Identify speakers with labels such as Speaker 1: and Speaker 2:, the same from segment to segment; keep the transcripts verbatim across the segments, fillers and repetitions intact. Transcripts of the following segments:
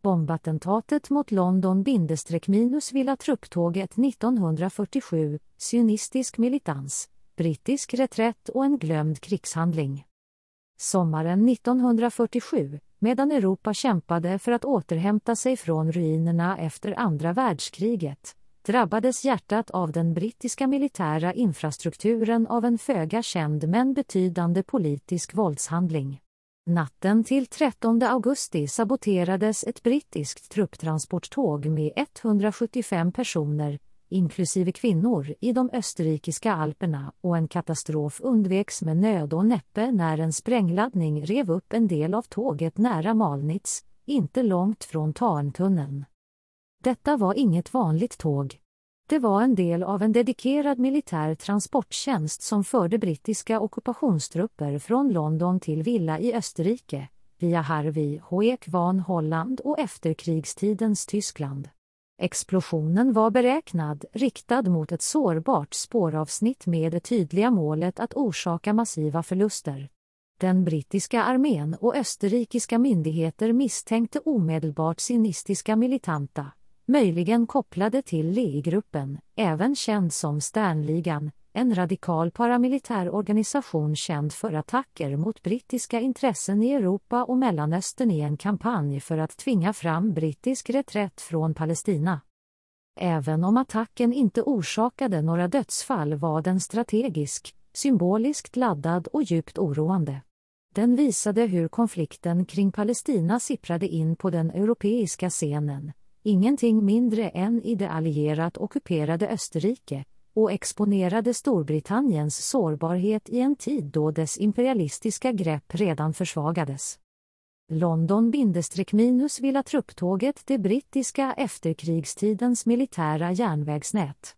Speaker 1: Bombattentatet mot London-Villa trupptåget nittonhundrafyrtiosju, sionistisk militans, brittisk reträtt och en glömd krigshandling. Sommaren nittonhundrafyrtiosju, medan Europa kämpade för att återhämta sig från ruinerna efter andra världskriget, drabbades hjärtat av den brittiska militära infrastrukturen av en föga känd men betydande politisk våldshandling. Natten till trettonde augusti saboterades ett brittiskt trupptransporttåg med etthundrasjuttiofem personer, inklusive kvinnor, i de österrikiska alperna, och en katastrof undveks med nöd och näppe när en sprängladdning rev upp en del av tåget nära Malnitz, inte långt från Tarntunneln. Detta var inget vanligt tåg. Det var en del av en dedikerad militär transporttjänst som förde brittiska ockupationstrupper från London till Villa i Österrike, via Harvey, Hoek van Holland och efterkrigstidens Tyskland. Explosionen var beräknad, riktad mot ett sårbart spåravsnitt med det tydliga målet att orsaka massiva förluster. Den brittiska armén och österrikiska myndigheter misstänkte omedelbart sionistiska militanta, möjligen kopplade till Lee-gruppen, även känd som Sternligan, en radikal paramilitär organisation känd för attacker mot brittiska intressen i Europa och Mellanöstern i en kampanj för att tvinga fram brittisk reträtt från Palestina. Även om attacken inte orsakade några dödsfall var den strategisk, symboliskt laddad och djupt oroande. Den visade hur konflikten kring Palestina sipprade in på den europeiska scenen, ingenting mindre än i det allierat ockuperade Österrike, och exponerade Storbritanniens sårbarhet i en tid då dess imperialistiska grepp redan försvagades. London-Villa trupptåget, det brittiska efterkrigstidens militära järnvägsnät.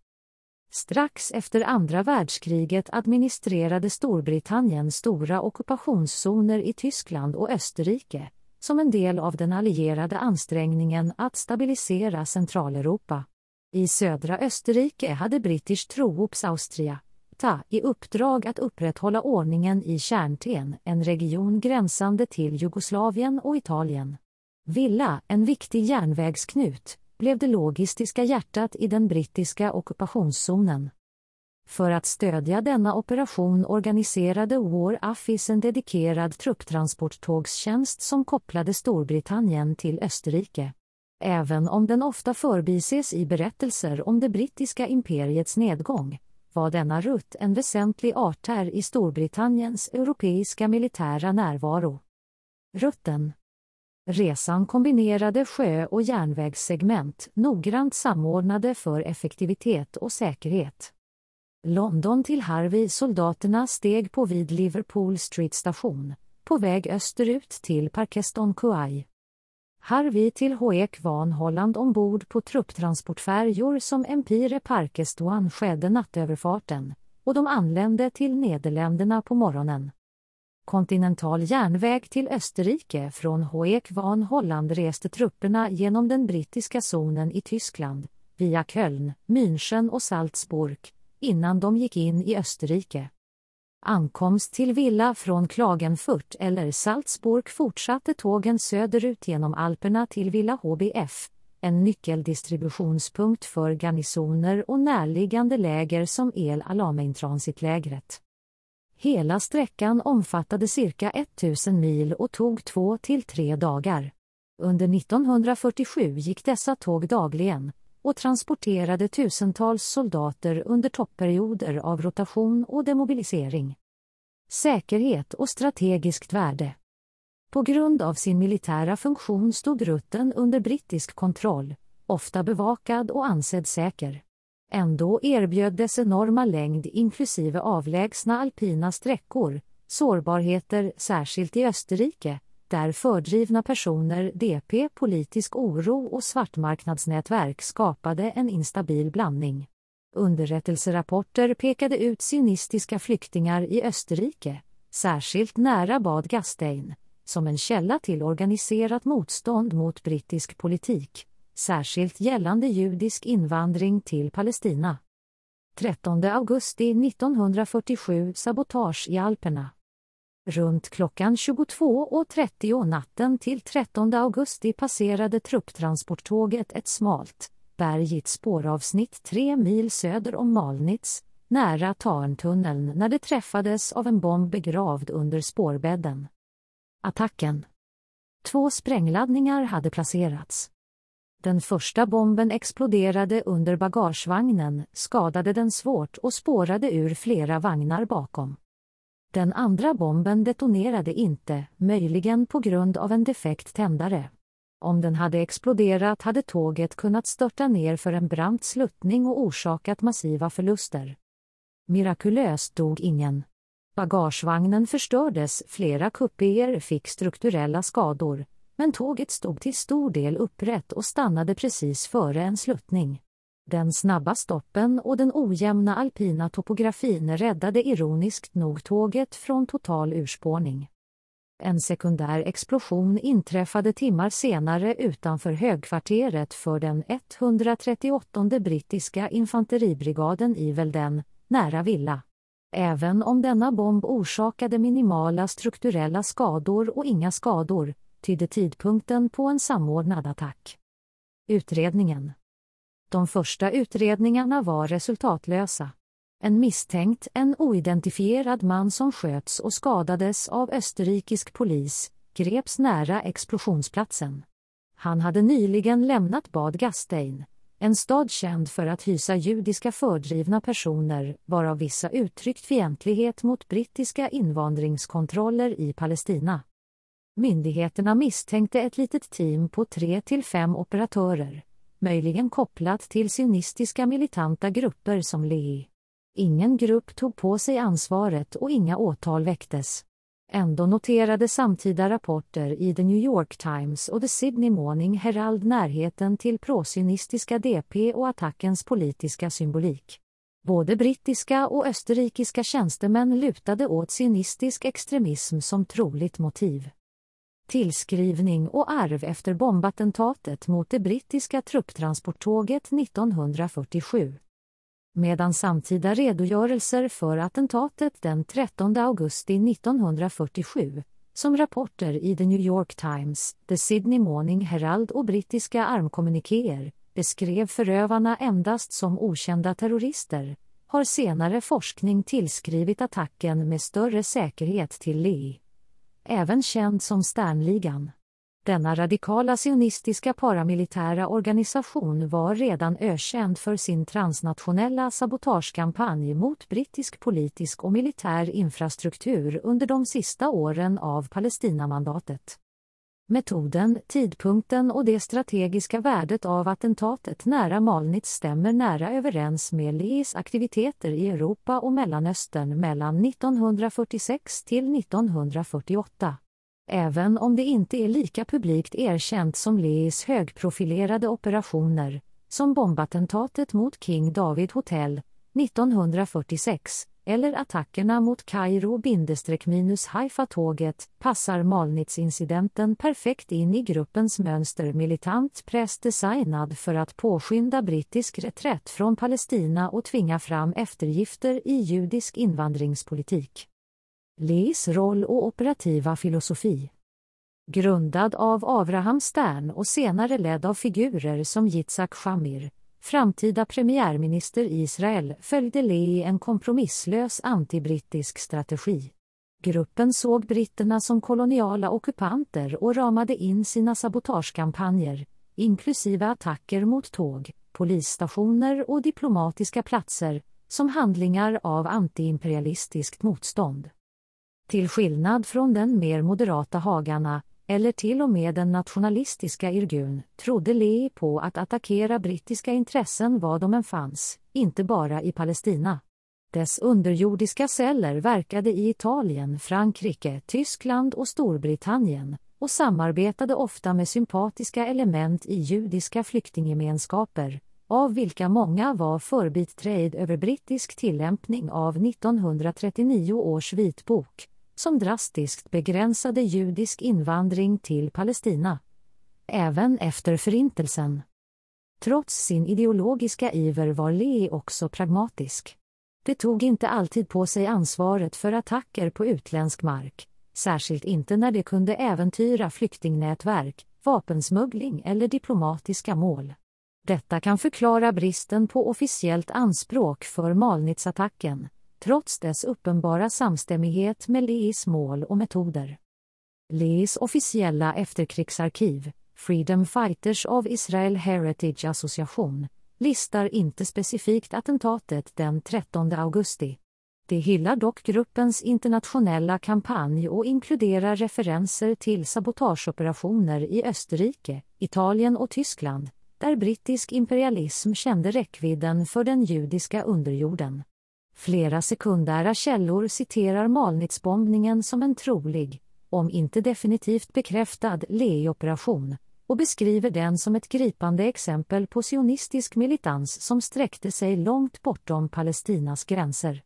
Speaker 1: Strax efter andra världskriget administrerade Storbritannien stora ockupationszoner i Tyskland och Österrike, som en del av den allierade ansträngningen att stabilisera Centraleuropa. I södra Österrike hade British Troops Austria, T A, i uppdrag att upprätthålla ordningen i Kärnten, en region gränsande till Jugoslavien och Italien. Villa, en viktig järnvägsknut, blev det logistiska hjärtat i den brittiska ockupationszonen. För att stödja denna operation organiserade War Office en dedikerad trupptransporttågstjänst som kopplade Storbritannien till Österrike. Även om den ofta förbises i berättelser om det brittiska imperiets nedgång, var denna rutt en väsentlig artär i Storbritanniens europeiska militära närvaro. Rutten. Resan kombinerade sjö- och järnvägssegment, noggrant samordnade för effektivitet och säkerhet. London till Harvey. Soldaterna steg på vid Liverpool Street station, på väg österut till Parkeston Quay. Harvey till Hoek van Holland ombord på trupptransportfärjor som Empire Parkeston skedde nattöverfarten, och de anlände till Nederländerna på morgonen. Kontinental järnväg till Österrike. Från Hoek van Holland reste trupperna genom den brittiska zonen i Tyskland, via Köln, München och Salzburg, innan de gick in i Österrike. Ankomst till Villa från Klagenfurt eller Salzburg fortsatte tågen söderut genom Alperna till Villa H B F, en nyckeldistributionspunkt för garnisoner och närliggande läger som El Alamein-transitlägret. Hela sträckan omfattade cirka tusen mil och tog två till tre dagar. Under nittonhundrafyrtiosju gick dessa tåg dagligen och transporterade tusentals soldater under topperioder av rotation och demobilisering. Säkerhet och strategiskt värde. På grund av sin militära funktion stod rutten under brittisk kontroll, ofta bevakad och ansedd säker. Ändå erbjöd dess enorma längd inklusive avlägsna alpina sträckor, sårbarheter särskilt i Österrike, där fördrivna personer, D P, politisk oro och svartmarknadsnätverk skapade en instabil blandning. Underrättelserapporter pekade ut sionistiska flyktingar i Österrike, särskilt nära Bad Gastein, som en källa till organiserat motstånd mot brittisk politik, särskilt gällande judisk invandring till Palestina. trettonde augusti nittonhundrafyrtiosju. Sabotage i Alperna. Runt klockan tjugotvå och trettio natten till trettonde augusti passerade trupptransporttåget ett smalt, bergigt spåravsnitt tre mil söder om Malnitz, nära Tarntunneln, när det träffades av en bomb begravd under spårbädden. Attacken. Två sprängladdningar hade placerats. Den första bomben exploderade under bagagevagnen, skadade den svårt och spårade ur flera vagnar bakom. Den andra bomben detonerade inte, möjligen på grund av en defekt tändare. Om den hade exploderat hade tåget kunnat störta ner för en brant sluttning och orsakat massiva förluster. Mirakulöst dog ingen. Bagagevagnen förstördes, flera kupéer fick strukturella skador, men tåget stod till stor del upprätt och stannade precis före en sluttning. Den snabba stoppen och den ojämna alpina topografin räddade ironiskt nog tåget från total urspårning. En sekundär explosion inträffade timmar senare utanför högkvarteret för den etthundratrettioåttonde brittiska infanteribrigaden i Velden, nära Villa. Även om denna bomb orsakade minimala strukturella skador och inga skador, tydde tidpunkten på en samordnad attack. Utredningen. De första utredningarna var resultatlösa. En misstänkt, en oidentifierad man som sköts och skadades av österrikisk polis, greps nära explosionsplatsen. Han hade nyligen lämnat Bad Gastein, en stad känd för att hysa judiska fördrivna personer, varav vissa uttryckt fientlighet mot brittiska invandringskontroller i Palestina. Myndigheterna misstänkte ett litet team på tre till fem operatörer, möjligen kopplat till sionistiska militanta grupper som Lehi. Ingen grupp tog på sig ansvaret och inga åtal väcktes. Ändå noterade samtida rapporter i The New York Times och The Sydney Morning Herald närheten till prosionistiska D P och attackens politiska symbolik. Både brittiska och österrikiska tjänstemän lutade åt sionistisk extremism som troligt motiv. Tillskrivning och arv efter bombattentatet mot det brittiska trupptransporttåget nittonhundrafyrtiosju. Medan samtida redogörelser för attentatet den trettonde augusti nittonhundrafyrtiosju, som rapporter i The New York Times, The Sydney Morning Herald och brittiska armkommunikéer, beskrev förövarna endast som okända terrorister, har senare forskning tillskrivit attacken med större säkerhet till Lehi, även känd som Sternligan. Denna radikala sionistiska paramilitära organisation var redan ökänd för sin transnationella sabotagekampanj mot brittisk politisk och militär infrastruktur under de sista åren av Palestinamandatet. Metoden, tidpunkten och det strategiska värdet av attentatet nära Malnitz stämmer nära överens med Lehis aktiviteter i Europa och Mellanöstern mellan nittonhundrafyrtiosex till nittonhundrafyrtioåtta. Även om det inte är lika publikt erkänt som Lehis högprofilerade operationer, som bombattentatet mot King David Hotel nittonhundrafyrtiosex, eller attackerna mot Kairo-Haifa-tåget, passar Malnitz-incidenten perfekt in i gruppens mönster, militant press designad för att påskynda brittisk reträtt från Palestina och tvinga fram eftergifter i judisk invandringspolitik. Lehis roll och operativa filosofi. Grundad av Avraham Stern och senare ledd av figurer som Yitzhak Shamir, framtida premiärminister i Israel, följde Lehi en kompromisslös antibrittisk strategi. Gruppen såg britterna som koloniala ockupanter och ramade in sina sabotagekampanjer, inklusive attacker mot tåg, polisstationer och diplomatiska platser, som handlingar av antiimperialistiskt motstånd. Till skillnad från den mer moderata Haganah, eller till och med den nationalistiska Irgun, trodde Lehi på att attackera brittiska intressen var de än fanns, inte bara i Palestina. Dess underjordiska celler verkade i Italien, Frankrike, Tyskland och Storbritannien, och samarbetade ofta med sympatiska element i judiska flyktinggemenskaper, av vilka många var förbiträd över brittisk tillämpning av nittonhundratrettionio års vitbok, som drastiskt begränsade judisk invandring till Palestina. Även efter förintelsen. Trots sin ideologiska iver var Lehi också pragmatisk. Det tog inte alltid på sig ansvaret för attacker på utländsk mark, särskilt inte när det kunde äventyra flyktingnätverk, vapensmuggling eller diplomatiska mål. Detta kan förklara bristen på officiellt anspråk för Malnitz-attacken, trots dess uppenbara samstämmighet med Leahs mål och metoder. Leahs officiella efterkrigsarkiv, Freedom Fighters of Israel Heritage Association, listar inte specifikt attentatet den trettonde augusti. Det hyllar dock gruppens internationella kampanj och inkluderar referenser till sabotageoperationer i Österrike, Italien och Tyskland, där brittisk imperialism kände räckvidden för den judiska underjorden. Flera sekundära källor citerar Malnitz-bombningen som en trolig, om inte definitivt bekräftad, Lehi-operation, och beskriver den som ett gripande exempel på sionistisk militans som sträckte sig långt bortom Palestinas gränser.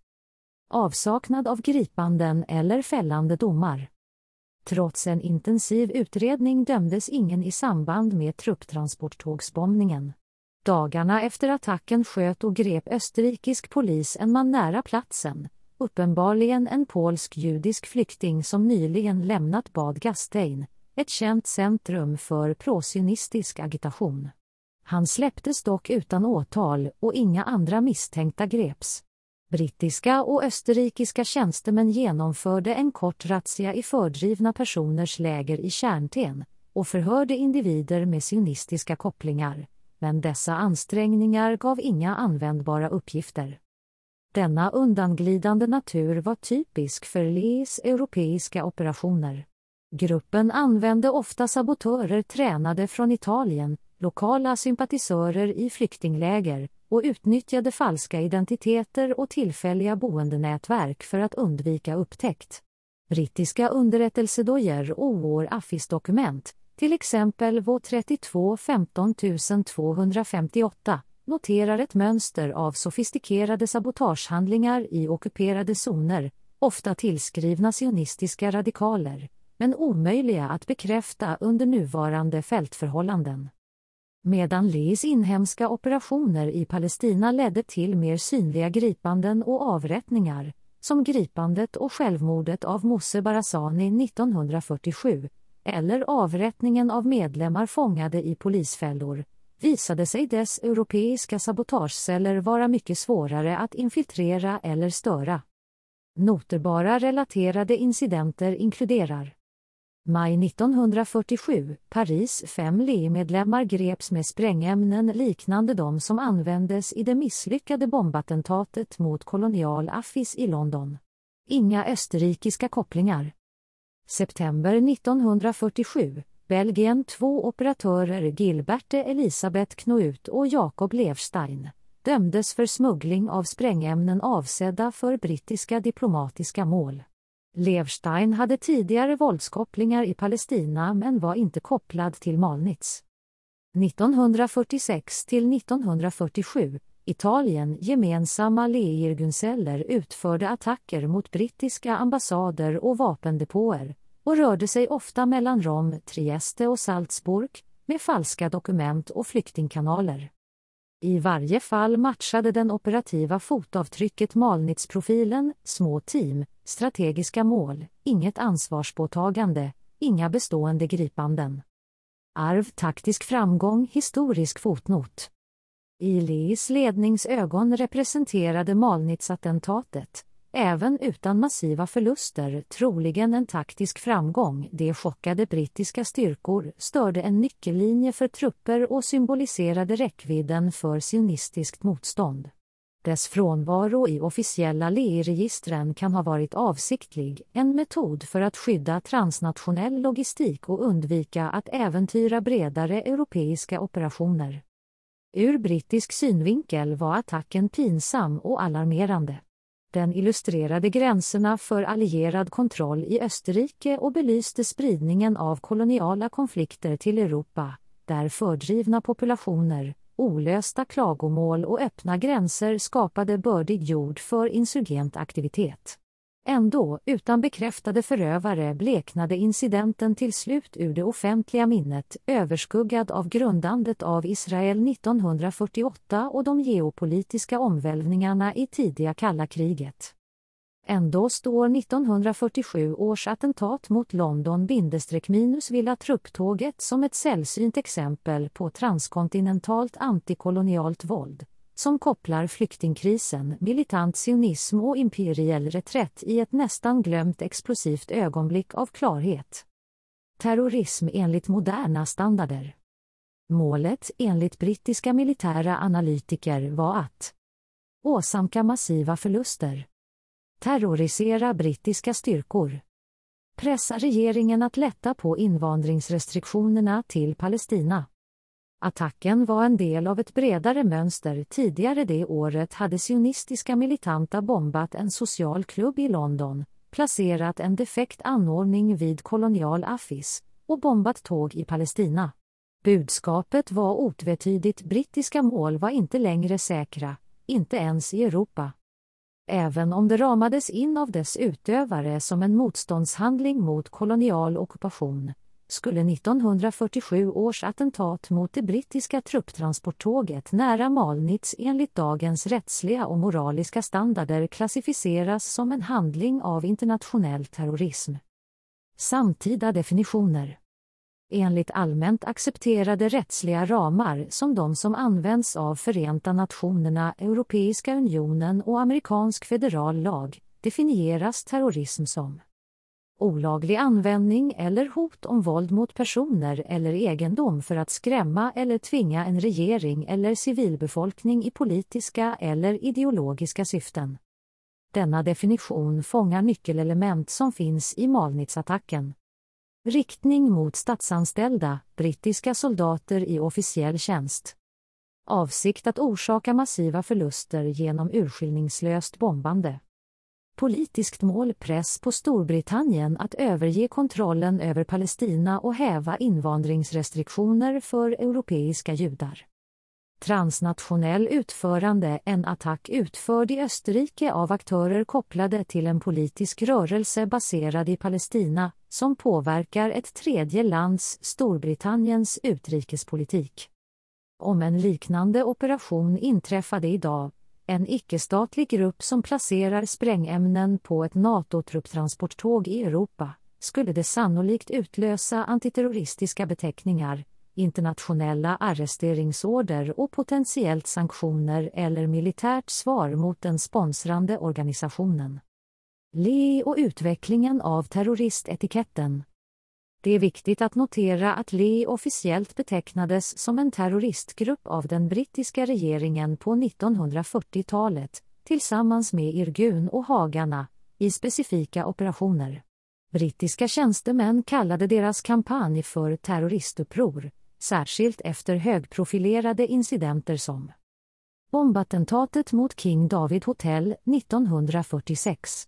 Speaker 1: Avsaknad av gripanden eller fällande domar. Trots en intensiv utredning dömdes ingen i samband med trupptransporttågsbombningen. Dagarna efter attacken sköt och grep österrikisk polis en man nära platsen, uppenbarligen en polsk-judisk flykting som nyligen lämnat Bad Gastein, ett känt centrum för prosionistisk agitation. Han släpptes dock utan åtal och inga andra misstänkta greps. Brittiska och österrikiska tjänstemän genomförde en kort razzia i fördrivna personers läger i Kärnten och förhörde individer med sionistiska kopplingar, men dessa ansträngningar gav inga användbara uppgifter. Denna undanglidande natur var typisk för Leahs europeiska operationer. Gruppen använde ofta sabotörer tränade från Italien, lokala sympatisörer i flyktingläger och utnyttjade falska identiteter och tillfälliga boendenätverk för att undvika upptäckt. Brittiska underrättelsedojer och War Office-dokument, till exempel V trettiotvå femton tvåhundrafemtioåtta, noterar ett mönster av sofistikerade sabotagehandlingar i ockuperade zoner, ofta tillskrivna sionistiska radikaler, men omöjliga att bekräfta under nuvarande fältförhållanden. Medan Leahs inhemska operationer i Palestina ledde till mer synliga gripanden och avrättningar, som gripandet och självmordet av Moshe Barazani nittonhundrafyrtiosju, eller avrättningen av medlemmar fångade i polisfällor, visade sig dess europeiska sabotageceller vara mycket svårare att infiltrera eller störa. Noterbara relaterade incidenter inkluderar: maj nittonhundrafyrtiosju, Paris, fem Lehi-medlemmar greps med sprängämnen liknande de som användes i det misslyckade bombattentatet mot Colonial Office i London. Inga österrikiska kopplingar. September nittonhundrafyrtiosju, Belgien, två operatörer Gilberte Elisabeth Knout och Jacob Levstein dömdes för smuggling av sprängämnen avsedda för brittiska diplomatiska mål. Levstein hade tidigare våldskopplingar i Palestina men var inte kopplad till Malnitz. nittonhundrafyrtiosex till nittonhundrafyrtiosju, Italien, gemensamma Lehi-irgunceller utförde attacker mot brittiska ambassader och vapendepåer och rörde sig ofta mellan Rom, Trieste och Salzburg med falska dokument och flyktingkanaler. I varje fall matchade den operativa fotavtrycket Malnitz-profilen, små team, strategiska mål, inget ansvarspåtagande, inga bestående gripanden. Arv, taktisk framgång, historisk fotnot. I Leahs ledningsögon representerade Malnitz-attentatet, även utan massiva förluster, troligen en taktisk framgång. De chockade brittiska styrkor störde en nyckellinje för trupper och symboliserade räckvidden för sionistiskt motstånd. Dess frånvaro i officiella Lehi-registren kan ha varit avsiktlig, en metod för att skydda transnationell logistik och undvika att äventyra bredare europeiska operationer. Ur brittisk synvinkel var attacken pinsam och alarmerande. Den illustrerade gränserna för allierad kontroll i Österrike och belyste spridningen av koloniala konflikter till Europa, där fördrivna populationer, olösta klagomål och öppna gränser skapade bördig jord för insurgent aktivitet. Ändå, utan bekräftade förövare, bleknade incidenten till slut ur det offentliga minnet, överskuggad av grundandet av Israel nittonhundrafyrtioåtta och de geopolitiska omvälvningarna i tidiga kalla kriget. Ändå står nittonhundrafyrtiosju års attentat mot London-Villa trupptåget som ett sällsynt exempel på transkontinentalt antikolonialt våld, som kopplar flyktingkrisen, militant sionism och imperiell reträtt i ett nästan glömt explosivt ögonblick av klarhet. Terrorism enligt moderna standarder. Målet, enligt brittiska militära analytiker, var att åsamka massiva förluster, terrorisera brittiska styrkor, pressa regeringen att lätta på invandringsrestriktionerna till Palestina. Attacken var en del av ett bredare mönster. Tidigare det året hade sionistiska militanta bombat en social klubb i London, placerat en defekt anordning vid Kolonial Affis och bombat tåg i Palestina. Budskapet var otvetydigt: brittiska mål var inte längre säkra, inte ens i Europa. Även om det ramades in av dess utövare som en motståndshandling mot kolonial ockupation, skulle nittonhundrafyrtiosju års attentat mot det brittiska trupptransporttåget nära Malnitz enligt dagens rättsliga och moraliska standarder klassificeras som en handling av internationell terrorism. Samtida definitioner. Enligt allmänt accepterade rättsliga ramar som de som används av Förenta Nationerna, Europeiska unionen och amerikansk federal lag, definieras terrorism som olaglig användning eller hot om våld mot personer eller egendom för att skrämma eller tvinga en regering eller civilbefolkning i politiska eller ideologiska syften. Denna definition fångar nyckelelement som finns i Malnitz-attacken. Riktning mot statsanställda, brittiska soldater i officiell tjänst. Avsikt att orsaka massiva förluster genom urskillningslöst bombande. Politiskt mål: press på Storbritannien att överge kontrollen över Palestina och häva invandringsrestriktioner för europeiska judar. Transnationell utförande: en attack utförd i Österrike av aktörer kopplade till en politisk rörelse baserad i Palestina som påverkar ett tredje lands, Storbritanniens, utrikespolitik. Om en liknande operation inträffade idag, en icke-statlig grupp som placerar sprängämnen på ett NATO-trupptransporttåg i Europa, skulle det sannolikt utlösa antiterroristiska beteckningar, internationella arresteringsorder och potentiellt sanktioner eller militärt svar mot den sponsrande organisationen. L E och utvecklingen av terroristetiketten. Det är viktigt att notera att L E officiellt betecknades som en terroristgrupp av den brittiska regeringen på nittonhundrafyrtiotalet, tillsammans med Irgun och Haganah, i specifika operationer. Brittiska tjänstemän kallade deras kampanj för terroristuppror, särskilt efter högprofilerade incidenter som bombattentatet mot King David Hotel nittonhundrafyrtiosex,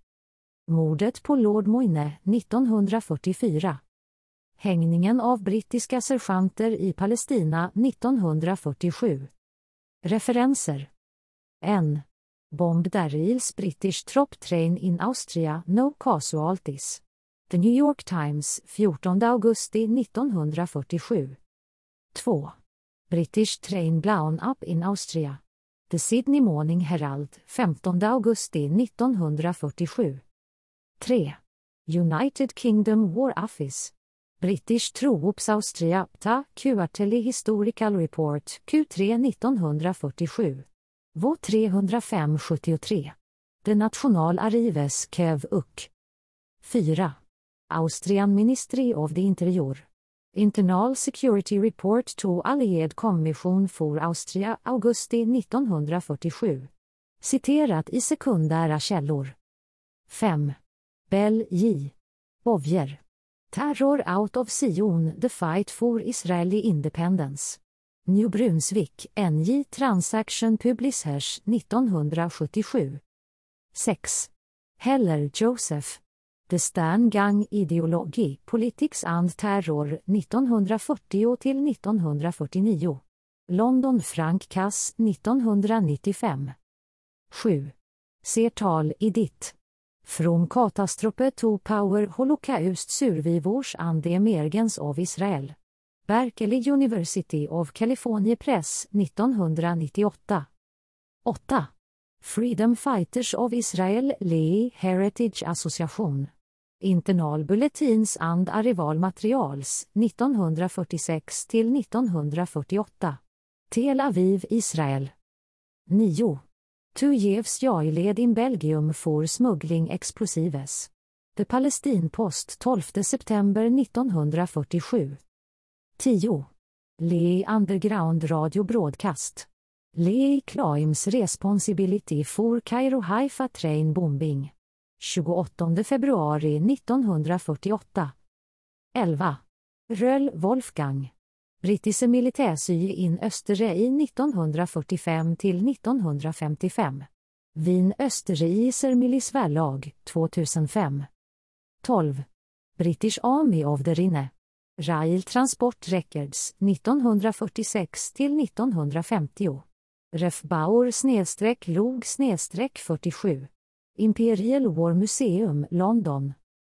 Speaker 1: mordet på Lord Moyne nittonhundrafyrtiofyra, hängningen av brittiska sergeanter i Palestina nittonhundrafyrtiosju. Referenser: en. Bomb Darreels British Trop Train in Austria, no casualties. The New York Times, fjortonde augusti nittonhundrafyrtiosju. två. British Train Blown Up in Austria. The Sydney Morning Herald, femtonde augusti nittonhundrafyrtiosju. tre. United Kingdom War Office. British Troops Austria, P T A, Quarterly Historical Report, Q tre nittonhundrafyrtiosju. V O trehundrafem sjuttiotre. The National Archives, Kev Uck. fyra. Austrian Ministry of the Interior. Internal Security Report to Allied Commission for Austria, augusti nittonhundrafyrtiosju. Citerat i sekundära källor. fem. Bell J. Bowyer. Terror out of Zion, the fight for Israeli independence. New Brunswick, N J Transaction Publishers nittonhundrasjuttiosju. sex. Heller, Joseph. The Stern-Gang Ideology, Politics and Terror nittonhundrafyrtio till nittonhundrafyrtionio. London Frank Cass nittonhundranittiofem. sju. Sertal Edith. From Katastrofe to Power Holocaust Survivors and the Emergence of Israel. Berkeley University of California Press nittonhundranittioåtta. åtta. Freedom Fighters of Israel Lehi Heritage Association. Internal Bulletins and Arrival Materials nittonhundrafyrtiosex till nittonhundrafyrtioåtta. Tel Aviv, Israel. nio. Two years jailed in Belgium for smuggling explosives. The Palestine Post tolfte september nittonhundrafyrtiosju. tio. Lehi Underground Radio Broadcast. Lehi claims responsibility for Cairo Haifa train bombing. tjugoåttonde februari nittonhundrafyrtioåtta. elva. Röll, Wolfgang. Brittiske militärsyge in Österrike nittonhundrafyrtiofem till nittonhundrafemtiofem. Wien Österreicher Milisverlag tvåtusenfem. tolv. British Army of the Rhine. Rail Transport Records nittonhundrafyrtiosex till nittonhundrafemtio. Refbauer snedstreck log snedstreck fyrtiosju. Imperial War Museum, London.